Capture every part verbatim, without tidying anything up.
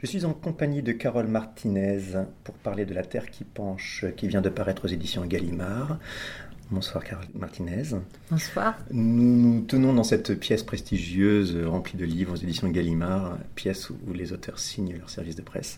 Je suis en compagnie de Carole Martinez pour parler de La Terre qui penche, qui vient de paraître aux éditions Gallimard. Bonsoir Carole Martinez. Bonsoir. Nous nous tenons dans cette pièce prestigieuse remplie de livres aux éditions Gallimard, pièce où les auteurs signent leur service de presse.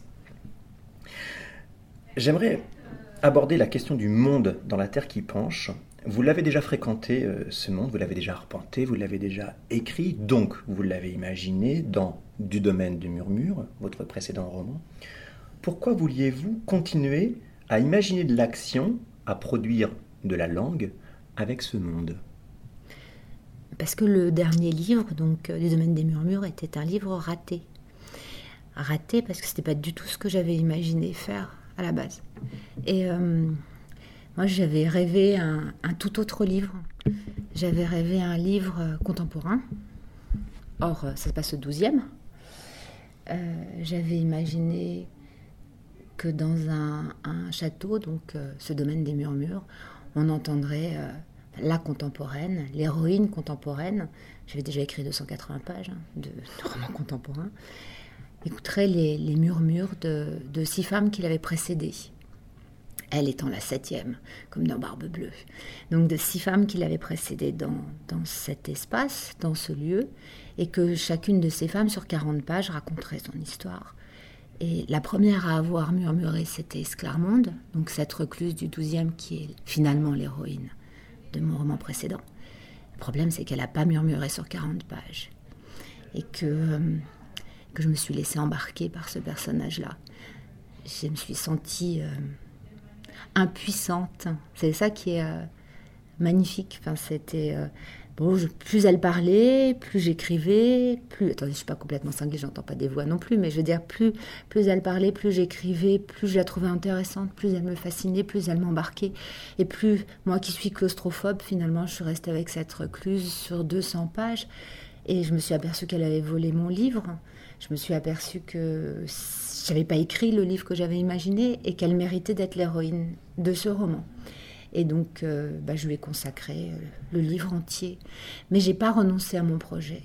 J'aimerais aborder la question du monde dans La Terre qui penche. Vous l'avez déjà fréquenté, euh, ce monde, vous l'avez déjà arpenté, vous l'avez déjà écrit, donc vous l'avez imaginé dans Du domaine du murmure, votre précédent roman. Pourquoi vouliez-vous continuer à imaginer de l'action, à produire de la langue avec ce monde ? Parce que le dernier livre, donc Du domaine des murmures, était un livre raté. Raté parce que c'était pas du tout ce que j'avais imaginé faire à la base. Et euh, moi, j'avais rêvé un, un tout autre livre. J'avais rêvé un livre contemporain. Or, ça se passe au douzième. Euh, j'avais imaginé que dans un, un château, donc euh, ce domaine des murmures, on entendrait euh, la contemporaine, l'héroïne contemporaine. J'avais déjà écrit deux cent quatre-vingts pages hein, de, de romans contemporains. Écouterait les, les murmures de, de six femmes qui l'avaient précédée. Elle étant la septième, comme dans Barbe Bleue. Donc de six femmes qui l'avaient précédée dans, dans cet espace, dans ce lieu, et que chacune de ces femmes, sur quarante pages, raconterait son histoire. Et la première à avoir murmuré, c'était Esclarmonde, donc cette recluse du douzième qui est finalement l'héroïne de mon roman précédent. Le problème, c'est qu'elle n'a pas murmuré sur quarante pages. Et que, euh, que je me suis laissée embarquer par ce personnage-là. Je me suis sentie euh, impuissante. C'est ça qui est euh, magnifique. Enfin, c'était... Euh, Bon, je, plus elle parlait, plus j'écrivais, plus... Attendez, je ne suis pas complètement cinglée, j'entends pas des voix non plus, mais je veux dire, plus, plus elle parlait, plus j'écrivais, plus je la trouvais intéressante, plus elle me fascinait, plus elle m'embarquait. Et plus, moi qui suis claustrophobe, finalement, je suis restée avec cette recluse sur deux cents pages. Et je me suis aperçue qu'elle avait volé mon livre. Je me suis aperçue que je n'avais pas écrit le livre que j'avais imaginé et qu'elle méritait d'être l'héroïne de ce roman. Et donc, euh, bah, je lui ai consacré euh, le livre entier. Mais je n'ai pas renoncé à mon projet.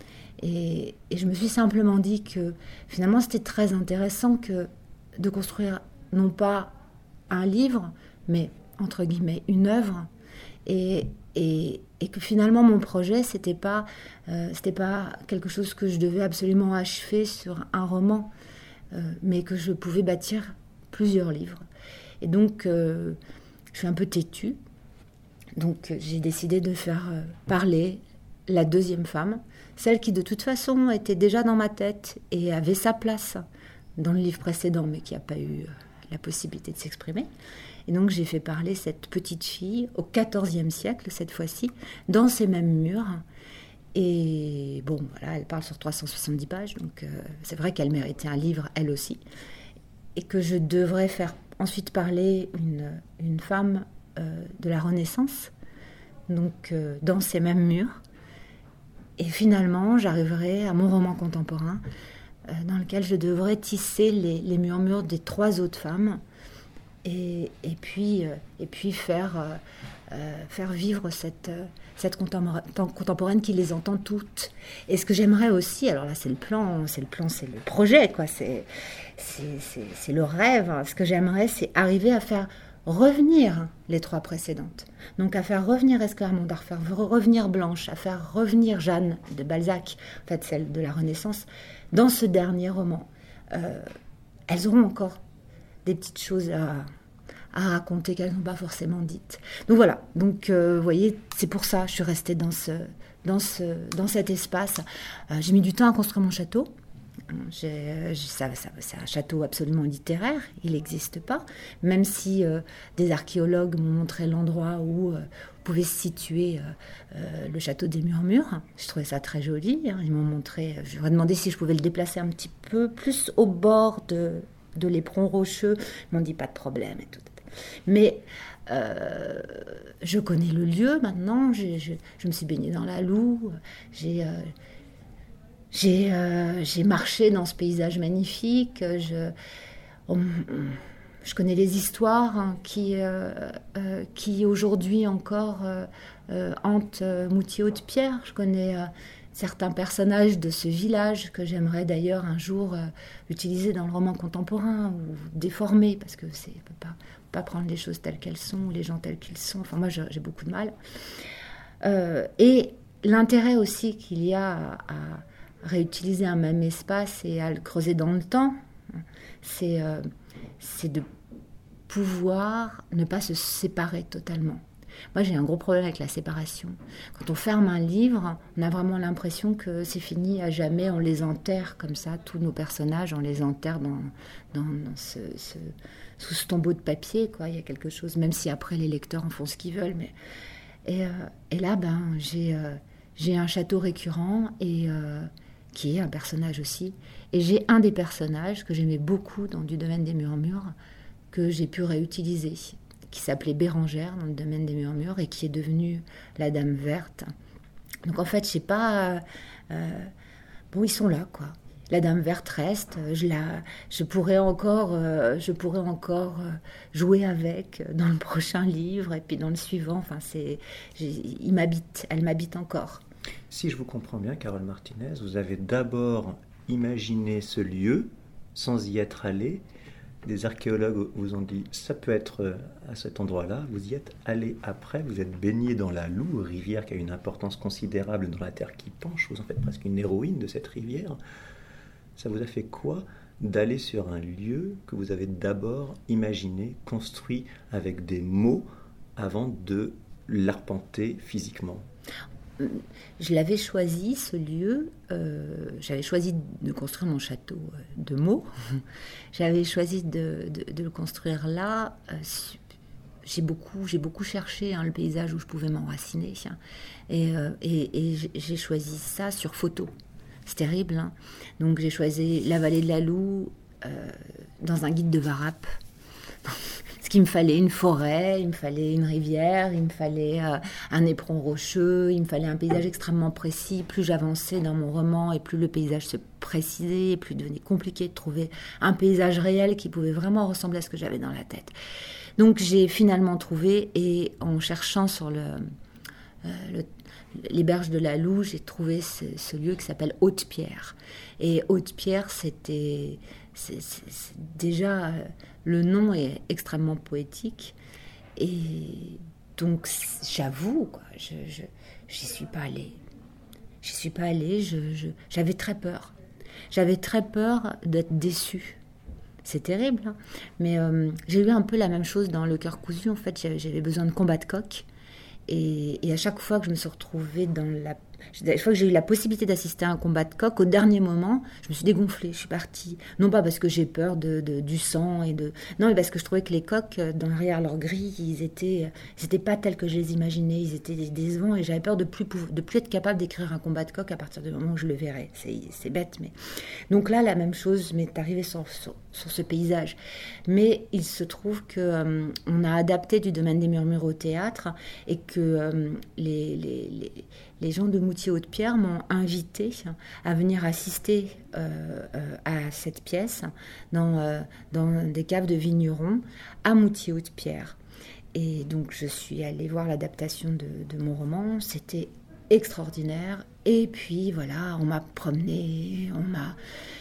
Et, et je me suis simplement dit que finalement, c'était très intéressant que de construire non pas un livre, mais entre guillemets une œuvre. Et, et, et que finalement, mon projet, ce n'était pas, euh, c'était pas quelque chose que je devais absolument achever sur un roman, euh, mais que je pouvais bâtir plusieurs livres. Et donc... Euh, Je suis un peu têtue, donc j'ai décidé de faire parler la deuxième femme, celle qui de toute façon était déjà dans ma tête et avait sa place dans le livre précédent, mais qui n'a pas eu la possibilité de s'exprimer. Et donc j'ai fait parler cette petite fille au quatorzième siècle, cette fois-ci, dans ces mêmes murs. Et bon, voilà, elle parle sur trois cent soixante-dix pages, donc euh, c'est vrai qu'elle méritait un livre, elle aussi, et que je devrais faire ensuite parler une, une femme euh, de la Renaissance, donc euh, dans ces mêmes murs. Et finalement, j'arriverai à mon roman contemporain, euh, dans lequel je devrais tisser les, les murmures des trois autres femmes, et, et, puis, euh, et puis faire, euh, euh, faire vivre cette, euh, cette contemporaine qui les entend toutes. Et ce que j'aimerais aussi, alors là c'est le plan, c'est le plan, c'est le projet, quoi, c'est... C'est, c'est, c'est le rêve. Ce que j'aimerais, c'est arriver à faire revenir les trois précédentes. Donc à faire revenir Esclarmonde, à faire revenir Blanche, à faire revenir Jeanne de Balzac, en fait celle de la Renaissance, dans ce dernier roman. Euh, elles auront encore des petites choses à, à raconter qu'elles n'ont pas forcément dites. Donc voilà, donc euh, vous voyez, c'est pour ça que je suis restée dans, ce, dans, ce, dans cet espace. Euh, j'ai mis du temps à construire mon château. J'ai, j'ai, ça, ça, c'est un château absolument littéraire, il n'existe pas, même si euh, des archéologues m'ont montré l'endroit où euh, pouvait se situer euh, euh, le château des Murmures. Je trouvais ça très joli, hein. Ils m'ont montré, je leur ai demandé si je pouvais le déplacer un petit peu plus au bord de, de l'éperon rocheux. Ils m'ont dit pas de problème et tout. Mais euh, je connais le lieu maintenant, j'ai, je, je me suis baignée dans la Loue, j'ai... Euh, J'ai, euh, j'ai marché dans ce paysage magnifique, je, on, je connais les histoires hein, qui, euh, euh, qui aujourd'hui encore euh, euh, hantent euh, Moutier-Haute-Pierre. Je connais euh, certains personnages de ce village que j'aimerais d'ailleurs un jour euh, utiliser dans le roman contemporain ou déformer, parce que c'est, on ne peut pas, pas prendre les choses telles qu'elles sont, les gens tels qu'ils sont. Enfin, moi, j'ai, j'ai beaucoup de mal. Euh, et l'intérêt aussi qu'il y a à, à réutiliser un même espace et à le creuser dans le temps, c'est, euh, c'est de pouvoir ne pas se séparer totalement. Moi, j'ai un gros problème avec la séparation. Quand on ferme un livre, on a vraiment l'impression que c'est fini à jamais. On les enterre comme ça, tous nos personnages, on les enterre dans, dans, dans ce, ce, sous ce tombeau de papier, quoi. Il y a quelque chose, même si après les lecteurs en font ce qu'ils veulent. Mais... Et, euh, et là, ben, j'ai, euh, j'ai un château récurrent, et, euh, qui est un personnage aussi. Et j'ai un des personnages que j'aimais beaucoup dans Du domaine des murmures, que j'ai pu réutiliser, qui s'appelait Bérangère dans le domaine des murmures et qui est devenue la Dame Verte. Donc en fait, je sais pas... Euh, bon, ils sont là, quoi. La Dame Verte reste. Je, la, je pourrais encore, euh, je pourrais encore euh, jouer avec dans le prochain livre et puis dans le suivant. Enfin, c'est, il m'habite, elle m'habite encore. Si je vous comprends bien, Carole Martinez, vous avez d'abord imaginé ce lieu sans y être allé. Des archéologues vous ont dit ça peut être à cet endroit-là. Vous y êtes allé après. Vous êtes baigné dans la Loue, rivière qui a une importance considérable dans la terre qui penche. Vous en faites presque une héroïne de cette rivière. Ça vous a fait quoi d'aller sur un lieu que vous avez d'abord imaginé, construit avec des mots avant de l'arpenter physiquement? Je l'avais choisi, ce lieu, euh, j'avais choisi de construire mon château de mots, j'avais choisi de, de, de le construire là. Euh, j'ai, beaucoup, j'ai beaucoup cherché hein, le paysage où je pouvais m'enraciner, hein, et, euh, et, et j'ai choisi ça sur photo. C'est terrible, hein. Donc j'ai choisi la vallée de la Loue euh, dans un guide de Varap. Parce qu'il me fallait une forêt, il me fallait une rivière, il me fallait euh, un éperon rocheux, il me fallait un paysage extrêmement précis. Plus j'avançais dans mon roman et plus le paysage se précisait, et plus il devenait compliqué de trouver un paysage réel qui pouvait vraiment ressembler à ce que j'avais dans la tête. Donc j'ai finalement trouvé, et en cherchant sur le, euh, le les berges de la Loue, j'ai trouvé ce, ce lieu qui s'appelle Haute-Pierre. Et Haute-Pierre, c'était... C'est, c'est, c'est déjà, le nom est extrêmement poétique. Et donc, j'avoue, quoi, je, je, j'y suis pas allée. J'y suis pas allée, je, je, j'avais très peur. J'avais très peur d'être déçue. C'est terrible, hein, mais euh, j'ai eu un peu la même chose dans Le Cœur cousu. En fait, j'avais, j'avais besoin de combat de coq. Et, et à chaque fois que je me suis retrouvée dans la... Chaque fois que j'ai eu la possibilité d'assister à un combat de coq, au dernier moment, je me suis dégonflée, je suis partie. Non pas parce que j'ai peur de, de, du sang, et de... non, mais parce que je trouvais que les coqs, derrière leur grille, ils étaient, ils étaient pas tels que je les imaginais, ils étaient décevants, et j'avais peur de plus, de plus être capable d'écrire un combat de coq à partir du moment où je le verrais. C'est, c'est bête, mais... Donc là, la même chose m'est arrivée sur, sur, sur ce paysage. Mais il se trouve qu'on euh, a adapté Du domaine des murmures au théâtre, et que euh, les, les, les, les gens de Moutier-Haute-Pierre m'ont invité à venir assister euh, euh, à cette pièce dans, euh, dans des caves de vignerons à Moutier-Haute-Pierre. Et donc je suis allée voir l'adaptation de, de mon roman, c'était extraordinaire. Et puis voilà, on m'a promenée, on m'a...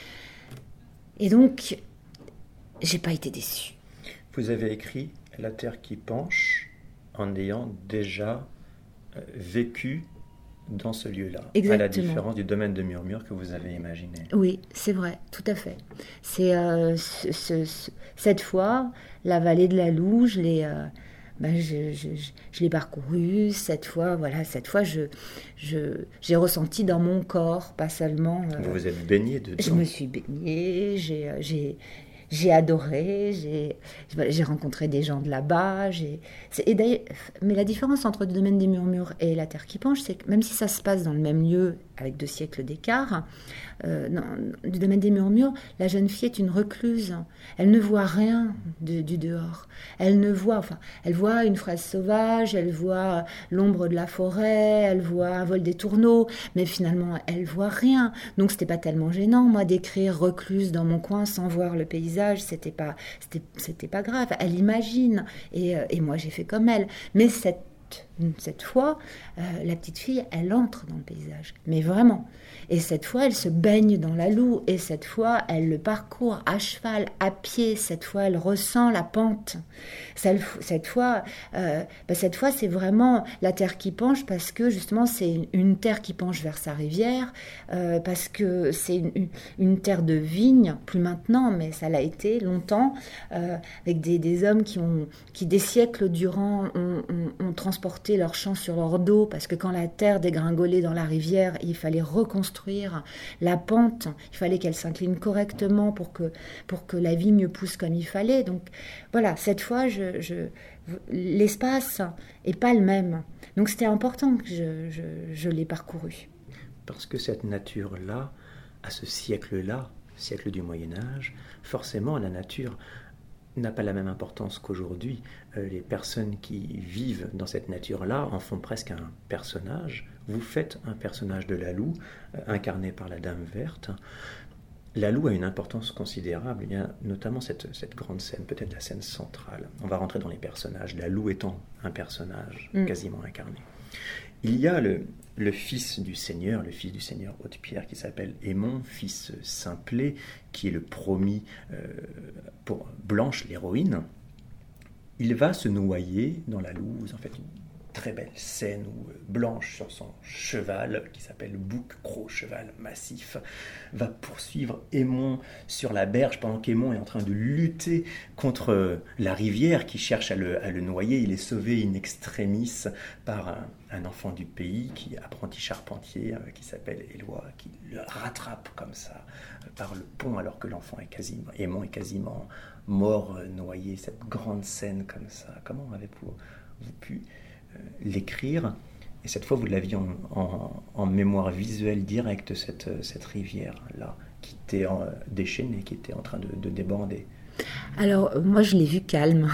Et donc, j'ai pas été déçue. Vous avez écrit La terre qui penche en ayant déjà euh, vécu dans ce lieu-là, Exactement. À la différence du domaine de murmure que vous avez imaginé. Oui, c'est vrai, tout à fait. C'est euh, ce, ce, ce, cette fois, la vallée de la Loue, je l'ai, euh, ben je, je, je, je l'ai parcourue. Cette fois, voilà, cette fois, je, je, j'ai ressenti dans mon corps, pas seulement. Euh, vous vous êtes baignée dedans. Je me suis baignée, j'ai, j'ai J'ai adoré, j'ai, j'ai rencontré des gens de là-bas. J'ai, et d'ailleurs, mais la différence entre Le domaine des murmures et La terre qui penche, c'est que même si ça se passe dans le même lieu, avec deux siècles d'écart, euh, dans Du domaine des murmures, la jeune fille est une recluse. Elle ne voit rien de, du dehors. Elle ne voit, enfin, elle voit une fraise sauvage, elle voit l'ombre de la forêt, elle voit un vol des tourneaux, mais finalement, elle voit rien. Donc, c'était pas tellement gênant, moi, d'écrire recluse dans mon coin sans voir le paysage. C'était pas, c'était, c'était pas grave. Elle imagine, et, et moi, j'ai fait comme elle. Mais cette cette, cette fois, euh, la petite fille, elle entre dans le paysage, mais vraiment. Et cette fois, elle se baigne dans la Loue, et cette fois, elle le parcourt à cheval, à pied. Cette fois, elle ressent la pente. Cette, cette fois, euh, bah, cette fois, c'est vraiment la terre qui penche, parce que justement, c'est une, une terre qui penche vers sa rivière, euh, parce que c'est une, une, une terre de vigne, plus maintenant, mais ça l'a été longtemps, euh, avec des, des hommes qui, ont, qui, des siècles durant, ont, ont, ont transporté leurs champs sur leur dos, parce que quand la terre dégringolait dans la rivière, il fallait reconstruire la pente, il fallait qu'elle s'incline correctement pour que, pour que la vigne pousse comme il fallait. Donc voilà, cette fois, je, je, l'espace n'est pas le même. Donc c'était important que je, je, je l'ai parcouru. Parce que cette nature-là, à ce siècle-là, siècle du Moyen-Âge, forcément la nature n'a pas la même importance qu'aujourd'hui. Euh, les personnes qui vivent dans cette nature-là en font presque un personnage. Vous faites un personnage de la Loue, euh, incarné par la Dame Verte. La Loue a une importance considérable. Il y a notamment cette, cette grande scène, peut-être la scène centrale. On va rentrer dans les personnages, la Loue étant un personnage mm. quasiment incarné. Il y a le, le fils du Seigneur, le fils du Seigneur Hautepierre, qui s'appelle Aymon, fils Simplet, qui est le promis euh, pour Blanche, l'héroïne. Il va se noyer dans la Loue, en fait, une très belle scène où Blanche, sur son cheval, qui s'appelle Bouc, gros cheval massif, va poursuivre Aymon sur la berge pendant qu'Aymon est en train de lutter contre la rivière qui cherche à le, à le noyer. Il est sauvé in extremis par un, un enfant du pays, qui apprenti charpentier, qui s'appelle Éloi, qui le rattrape comme ça par le pont alors que l'enfant est quasiment, Aymon est quasiment mort, noyé. Cette grande scène comme ça, comment avez-vous pu l'écrire, et cette fois vous l'aviez en, en, en mémoire visuelle directe, cette, cette rivière-là, qui était en, déchaînée, qui était en train de, de déborder. Alors, moi, je l'ai vu calme.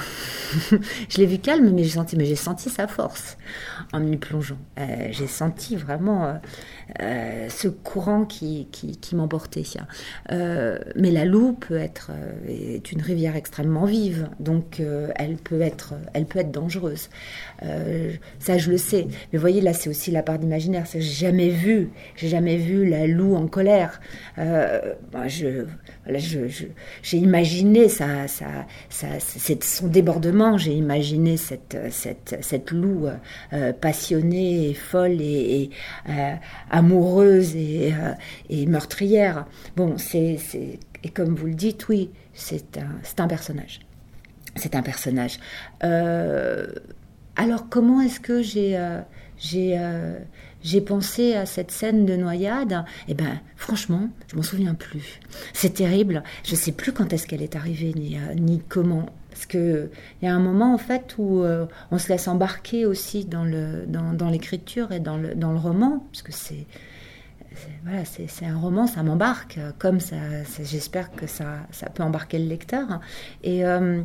je l'ai vu calme, mais j'ai senti, mais j'ai senti sa force en m'y plongeant. Euh, j'ai senti vraiment euh, euh, ce courant qui, qui, qui m'emportait. Euh, mais la Loue peut être, euh, est une rivière extrêmement vive, donc euh, elle, peut être, elle peut être dangereuse. Euh, ça, je le sais. Mais vous voyez, là, c'est aussi la part d'imaginaire. C'est, j'ai jamais vu, j'ai jamais vu la Loue en colère. Euh, moi, je, voilà, je, je, j'ai imaginé Ça, ça, ça, c'est son débordement. J'ai imaginé cette, cette, cette Loue euh, passionnée et folle et, et euh, amoureuse et, euh, et meurtrière. Bon, c'est, c'est, et comme vous le dites, oui, c'est un, c'est un personnage. C'est un personnage. Euh, alors, comment est-ce que j'ai... Euh, j'ai euh, J'ai pensé à cette scène de noyade. Eh ben, franchement, je m'en souviens plus. C'est terrible. Je sais plus quand est-ce qu'elle est arrivée, ni, euh, ni comment. Parce que il y a un moment, en fait, où euh, on se laisse embarquer aussi dans, le, dans, dans l'écriture et dans le, dans le roman. Parce que c'est, c'est, voilà, c'est, c'est un roman, ça m'embarque. Comme ça, ça j'espère que ça, ça peut embarquer le lecteur. Et... Euh,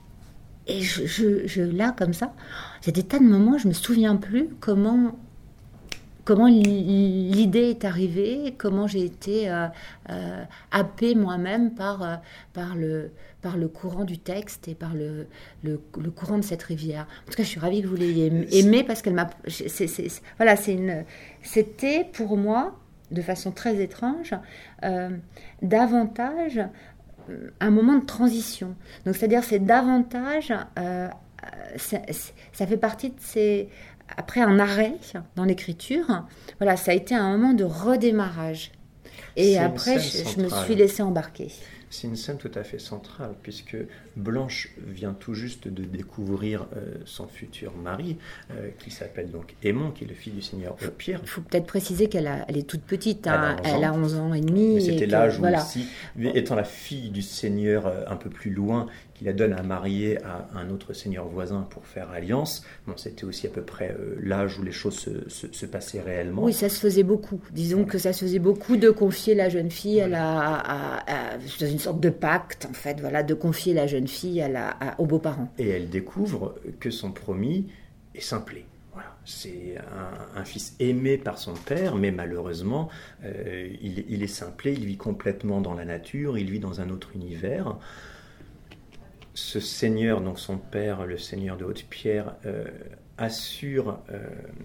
Et je, je, je, là, comme ça, il y a des tas de moments, je ne me souviens plus comment, comment l'idée est arrivée, comment j'ai été euh, euh, happée moi-même par, euh, par, le, par le courant du texte et par le, le, le courant de cette rivière. En tout cas, je suis ravie que vous l'ayez aimée parce qu'elle m'a... C'est, c'est, c'est, voilà, c'est une, c'était pour moi, de façon très étrange, euh, davantage... un moment de transition. Donc, c'est-à-dire, c'est davantage... Euh, c'est, c'est, ça fait partie de ces... Après un arrêt dans l'écriture, voilà, ça a été un moment de redémarrage. Et c'est après, je, je me suis laissée embarquer. C'est une scène tout à fait centrale, puisque Blanche vient tout juste de découvrir euh, son futur mari, euh, qui s'appelle donc Aymon, qui est le fils du seigneur Hautepierre. Il faut peut-être préciser qu'elle a, elle est toute petite, hein. Elle a onze ans et demi. Mais c'était et l'âge que, où voilà. aussi, étant la fille du seigneur euh, un peu plus loin, qui la donne à marier à un autre seigneur voisin pour faire alliance, bon, c'était aussi à peu près euh, l'âge où les choses se, se, se passaient réellement. Oui, ça se faisait beaucoup. Disons ouais. que ça se faisait beaucoup de confier la jeune fille à la, à, à, à, dans une sorte de pacte, en fait, voilà, de confier la jeune fille à la, à, aux beaux-parents. Et elle découvre que son promis est Simplet. Voilà. C'est un, un fils aimé par son père, mais malheureusement, euh, il, il est Simplet, il vit complètement dans la nature, il vit dans un autre univers. Ce seigneur, donc son père, le seigneur de Hautepierre, euh, assure, euh,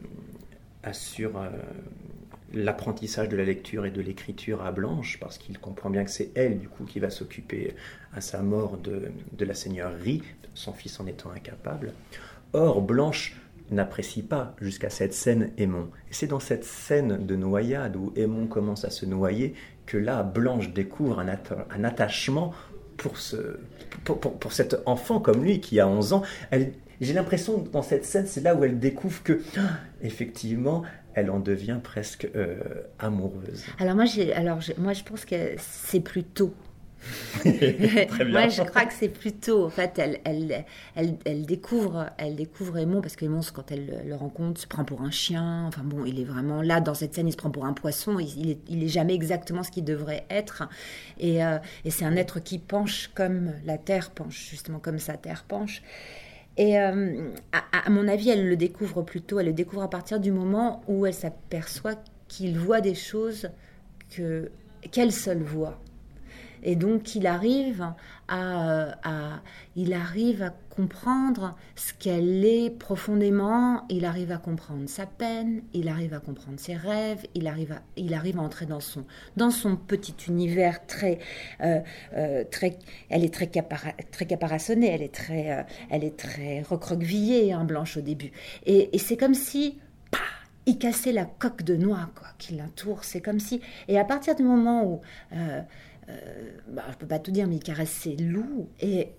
assure euh, l'apprentissage de la lecture et de l'écriture à Blanche, parce qu'il comprend bien que c'est elle, du coup, qui va s'occuper à sa mort de, de la seigneurie, son fils en étant incapable. Or, Blanche n'apprécie pas jusqu'à cette scène Aymon. Et c'est dans cette scène de noyade où Aymon commence à se noyer que là, Blanche découvre un, atta- un attachement pour, ce, pour, pour, pour cet enfant comme lui qui a onze ans. Elle, j'ai l'impression que dans cette scène, c'est là où elle découvre que, effectivement, elle en devient presque euh, amoureuse. Alors moi, j'ai, alors je, moi, je pense que c'est plutôt... Très bien. Moi, je crois que c'est plutôt, en fait, elle, elle, elle, elle découvre, elle découvre Aymon parce qu'Aymon, quand elle le, le rencontre, se prend pour un chien. Enfin bon, il est vraiment là dans cette scène, il se prend pour un poisson. Il, il, est, il est jamais exactement ce qu'il devrait être. Et, euh, et c'est un être qui penche comme la terre penche, justement comme sa terre penche. Et euh, à, à mon avis, elle le découvre plutôt. Elle le découvre à partir du moment où elle s'aperçoit qu'il voit des choses que qu'elle seule voit. Et donc, il arrive à, à, il arrive à comprendre ce qu'elle est profondément. Il arrive à comprendre sa peine, il arrive à comprendre ses rêves, il arrive à, il arrive à entrer dans son, dans son petit univers très, euh, euh, très. Elle est très, capara, très caparaçonnée, elle est très, euh, elle est très recroquevillée, hein, Blanche au début. Et, et c'est comme si, pah, il cassait la coque de noix, quoi, qui l'entoure. C'est comme si. Et à partir du moment où euh, Euh, bah, je ne peux pas tout dire, mais il caresse ses loups, et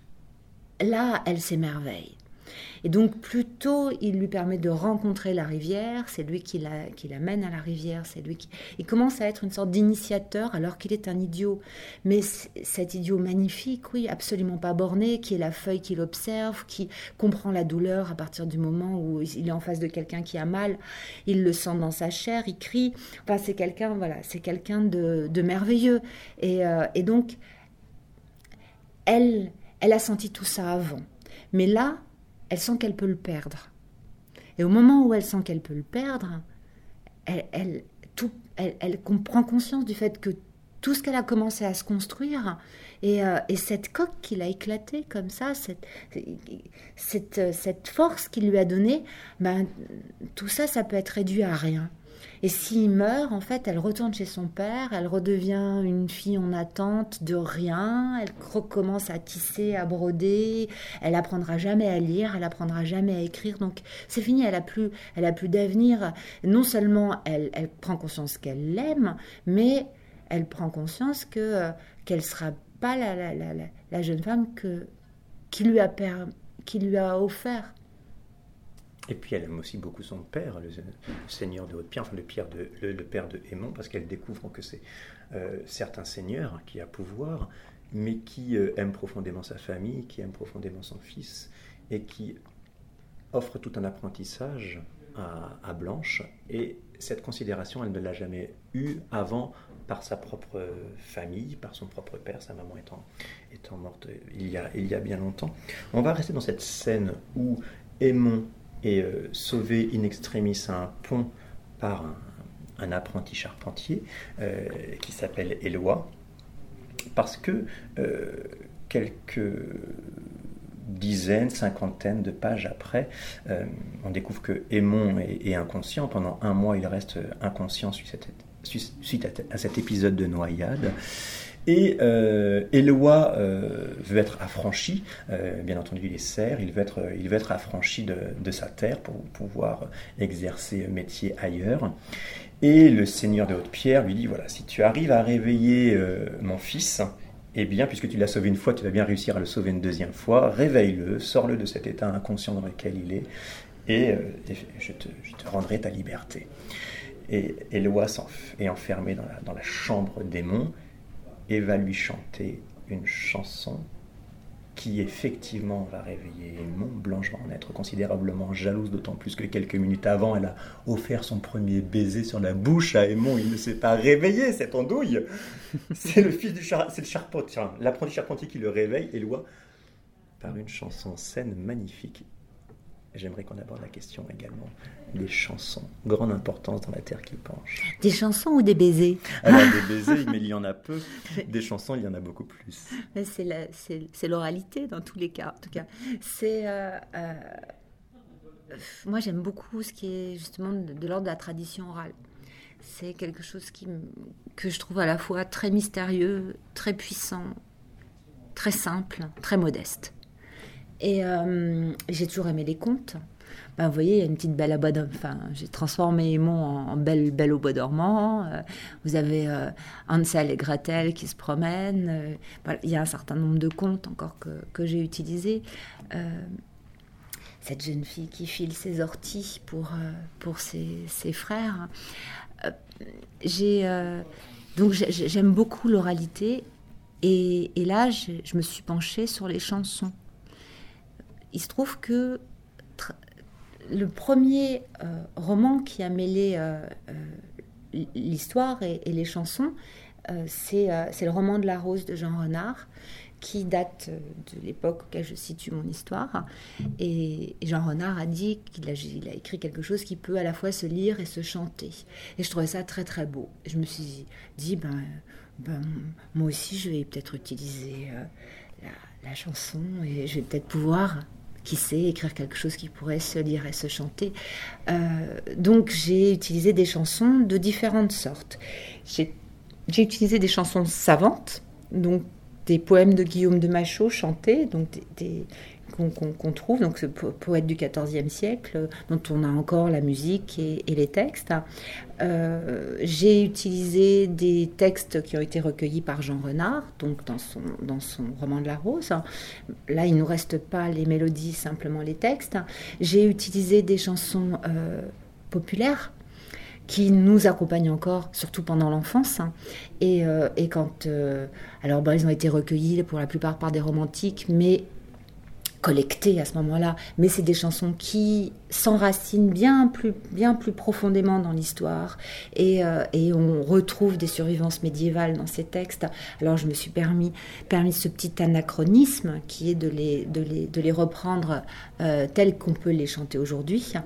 là, elle s'émerveille. Et donc, plutôt, il lui permet de rencontrer la rivière, c'est lui qui, la, qui l'amène à la rivière, c'est lui qui... Il commence à être une sorte d'initiateur, alors qu'il est un idiot. Mais cet idiot magnifique, oui, absolument pas borné, qui est la feuille qu'il observe, qui comprend la douleur à partir du moment où il est en face de quelqu'un qui a mal, il le sent dans sa chair, il crie. Enfin, c'est quelqu'un, voilà, c'est quelqu'un de, de merveilleux. Et, euh, et donc, elle, elle a senti tout ça avant. Mais là, elle sent qu'elle peut le perdre. Et au moment où elle sent qu'elle peut le perdre, elle, elle, tout, elle, elle prend conscience du fait que tout ce qu'elle a commencé à se construire, et, euh, et cette coque qui l'a éclatée comme ça, cette, cette, cette force qu'il lui a donnée, ben, tout ça, ça peut être réduit à rien. Et s'il meurt, en fait, elle retourne chez son père, elle redevient une fille en attente de rien, elle recommence à tisser, à broder, elle apprendra jamais à lire, elle apprendra jamais à écrire, donc c'est fini, elle a plus, elle a plus d'avenir. Non seulement elle, elle prend conscience qu'elle l'aime, mais elle prend conscience que, euh, qu'elle sera pas la, la, la, la, la jeune femme que, qui, lui a per, qui lui a offert. Et puis elle aime aussi beaucoup son père, le, le seigneur de Haute-Pierre, enfin le, Pierre de, le, le père de Aymon, parce qu'elle découvre que c'est euh, certains seigneurs qui a pouvoir, mais qui euh, aime profondément sa famille, qui aime profondément son fils, et qui offre tout un apprentissage à, à Blanche. Et cette considération, elle ne l'a jamais eue avant par sa propre famille, par son propre père, sa maman étant, étant morte il y, a, il y a bien longtemps. On va rester dans cette scène où Aymon est euh, sauvé in extremis à un pont par un, un apprenti charpentier euh, qui s'appelle Éloi, parce que euh, quelques dizaines, cinquantaines de pages après, euh, on découvre que Aymon est, est inconscient. Pendant un mois, il reste inconscient suite à, suite à, à cet épisode de noyade. Et euh, Éloi euh, veut être affranchi, euh, bien entendu il est serf, il veut être, il veut être affranchi de, de sa terre pour pouvoir exercer métier ailleurs. Et le seigneur de Haute-Pierre lui dit, voilà, si tu arrives à réveiller euh, mon fils, eh bien, puisque tu l'as sauvé une fois, tu vas bien réussir à le sauver une deuxième fois, réveille-le, sors-le de cet état inconscient dans lequel il est, et, euh, et je, te, je te rendrai ta liberté. Et Éloi est enfermé dans la, dans la chambre d'Aymon, et va lui chanter une chanson qui effectivement va réveiller Aymon. Blanche va en être considérablement jalouse, d'autant plus que quelques minutes avant, elle a offert son premier baiser sur la bouche à Aymon. Il ne s'est pas réveillé, cette andouille. C'est le fils du char... c'est le charpentier, l'apprenti charpentier qui le réveille, Éloi, par une chanson saine magnifique. J'aimerais qu'on aborde la question également des chansons. Grande importance dans La Terre qui penche. Des chansons ou des baisers? Alors des baisers, mais il y en a peu. Des chansons, il y en a beaucoup plus. Mais c'est, la, c'est, c'est l'oralité dans tous les cas. En tout cas, c'est euh, euh, moi j'aime beaucoup ce qui est justement de, de l'ordre de la tradition orale. C'est quelque chose qui, que je trouve à la fois très mystérieux, très puissant, très simple, très modeste. Et euh, j'ai toujours aimé les contes. Ben, vous voyez, il y a une petite belle au bois dormant. Enfin, j'ai transformé Aimon en, en belle, belle au bois dormant. Euh, vous avez euh, Hansel et Gretel qui se promènent. Euh, voilà, il y a un certain nombre de contes encore que, que j'ai utilisés. Euh, cette jeune fille qui file ses orties pour, euh, pour ses, ses frères. Euh, j'ai, euh, donc j'aime beaucoup l'oralité. Et, et là, je, je me suis penchée sur les chansons. Il se trouve que le premier euh, roman qui a mêlé euh, euh, l'histoire et, et les chansons, euh, c'est, euh, c'est le roman de la Rose de Jean Renard, qui date de l'époque auquel je situe mon histoire. Et, et Jean Renard a dit qu'il a, il a écrit quelque chose qui peut à la fois se lire et se chanter. Et je trouvais ça très très beau. Et je me suis dit, ben, ben, moi aussi je vais peut-être utiliser euh, la, la chanson et je vais peut-être pouvoir... qui sait écrire quelque chose qui pourrait se lire et se chanter. Euh, donc j'ai utilisé des chansons de différentes sortes. J'ai, j'ai utilisé des chansons savantes, donc des poèmes de Guillaume de Machaut chantés, donc des, des, qu'on, qu'on, qu'on trouve, donc ce po- poète du quatorzième siècle, dont on a encore la musique et, et les textes. Euh, j'ai utilisé des textes qui ont été recueillis par Jean Renard, donc dans son, dans son roman de la Rose. Là, il ne nous reste pas les mélodies, simplement les textes. J'ai utilisé des chansons euh, populaires qui nous accompagnent encore, surtout pendant l'enfance. Et, euh, et quand... Euh, alors, bon, ils ont été recueillis pour la plupart par des romantiques, mais collectées à ce moment-là. Mais c'est des chansons qui s'enracinent bien plus, bien plus profondément dans l'histoire. Et, euh, et on retrouve des survivances médiévales dans ces textes. Alors, je me suis permis, permis ce petit anachronisme qui est de les, de les, de les reprendre euh, tels qu'on peut les chanter aujourd'hui.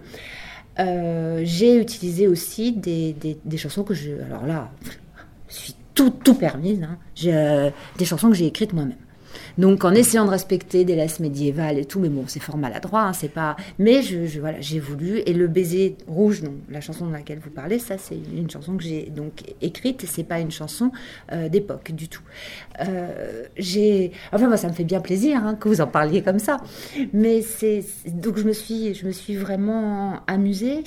Euh, j'ai utilisé aussi des, des, des chansons que je... Alors là, je suis tout, tout permise. Hein. J'ai, euh, des chansons que j'ai écrites moi-même. Donc en essayant de respecter des laisses médiévales et tout, mais bon, c'est fort maladroit, hein, c'est pas... Mais je, je, voilà, j'ai voulu, et le baiser rouge, donc, la chanson de laquelle vous parlez, ça c'est une chanson que j'ai donc écrite, et c'est pas une chanson euh, d'époque du tout. Euh, j'ai... Enfin, moi, ça me fait bien plaisir hein, que vous en parliez comme ça, mais c'est... Donc je me suis, je me suis vraiment amusée.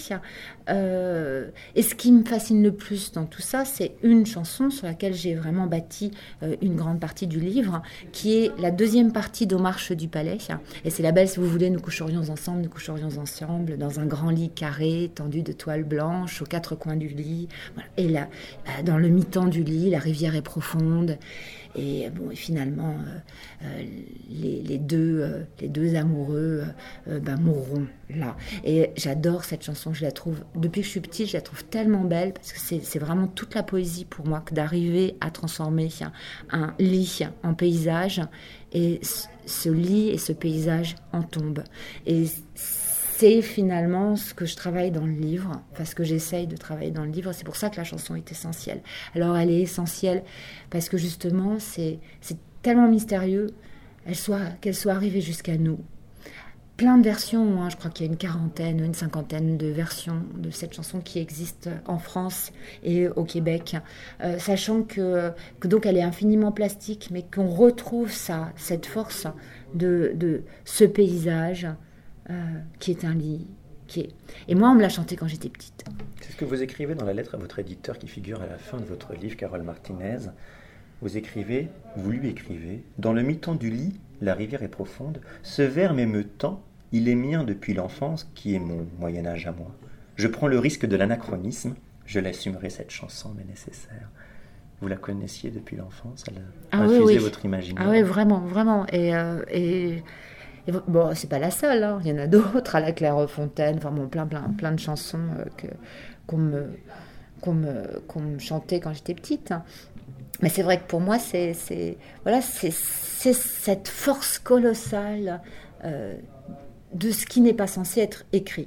Euh, et ce qui me fascine le plus dans tout ça, c'est une chanson sur laquelle j'ai vraiment bâti euh, une grande partie du livre, qui est la deuxième partie d'Aux Marches du Palais. Et c'est la belle, si vous voulez, nous coucherions ensemble, nous coucherions ensemble, dans un grand lit carré, tendu de toile blanche, aux quatre coins du lit. Voilà. Et là, dans le mi-temps du lit, la rivière est profonde. Et bon, et finalement, euh, euh, les, les, deux, euh, les deux amoureux euh, ben, mourront là. Et j'adore cette chanson, je la trouve, depuis que je suis petite, je la trouve tellement belle, parce que c'est, c'est vraiment toute la poésie pour moi, que d'arriver à transformer un, un lit en paysage, et ce lit et ce paysage en tombe. Et c'est finalement ce que je travaille dans le livre, enfin ce que j'essaye de travailler dans le livre. C'est pour ça que la chanson est essentielle. Alors elle est essentielle parce que justement c'est, c'est tellement mystérieux elle soit, qu'elle soit arrivée jusqu'à nous. Plein de versions, hein, je crois qu'il y a une quarantaine, une cinquantaine de versions de cette chanson qui existent en France et au Québec, euh, sachant que, que donc elle est infiniment plastique, mais qu'on retrouve ça, cette force de, de ce paysage Euh, qui est un lit, qui est... Et moi, on me l'a chanté quand j'étais petite. C'est ce que vous écrivez dans la lettre à votre éditeur qui figure à la fin de votre livre, Carole Martinez. Vous écrivez, vous lui écrivez, « Dans le mi-temps du lit, la rivière est profonde. Ce vers m'émeut tant, il est mien depuis l'enfance, qui est mon Moyen-Âge à moi. Je prends le risque de l'anachronisme, je l'assumerai cette chanson, mais nécessaire. » Vous la connaissiez depuis l'enfance, elle a ah, infusé oui, oui. votre imaginaire. Ah oui, vraiment, vraiment. Et... Euh, et... Et bon, c'est pas la seule, hein. Il y en a d'autres, à la Clairefontaine, enfin bon, plein, plein, plein de chansons euh, que, qu'on, me, qu'on, me, qu'on me chantait quand j'étais petite. Mais c'est vrai que pour moi, c'est, c'est, voilà, c'est, c'est cette force colossale euh, de ce qui n'est pas censé être écrit,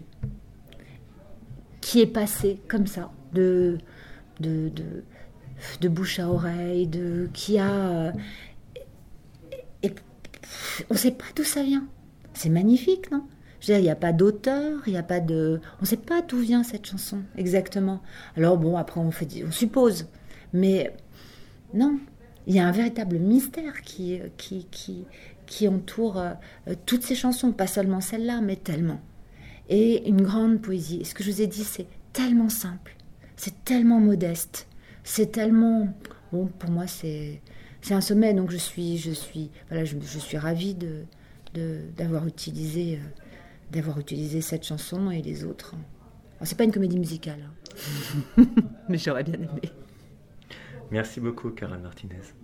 qui est passé comme ça, de, de, de, de bouche à oreille, de, qui a... Euh, et, on ne sait pas d'où ça vient. C'est magnifique, non ? Je veux dire, il n'y a pas d'auteur, il n'y a pas de... On ne sait pas d'où vient cette chanson, exactement. Alors bon, après, on, fait, on suppose. Mais non, il y a un véritable mystère qui, qui, qui, qui entoure euh, toutes ces chansons, pas seulement celle-là, mais tellement. Et une grande poésie. Et ce que je vous ai dit, c'est tellement simple, c'est tellement modeste, c'est tellement... Bon, pour moi, c'est, c'est un sommet, donc je suis, je suis, voilà, je, je suis ravie de, de, d'avoir utilisé... Euh, d'avoir utilisé cette chanson et les autres. Alors, c'est pas une comédie musicale, hein. Mais j'aurais bien aimé. Merci beaucoup, Caroline Martinez.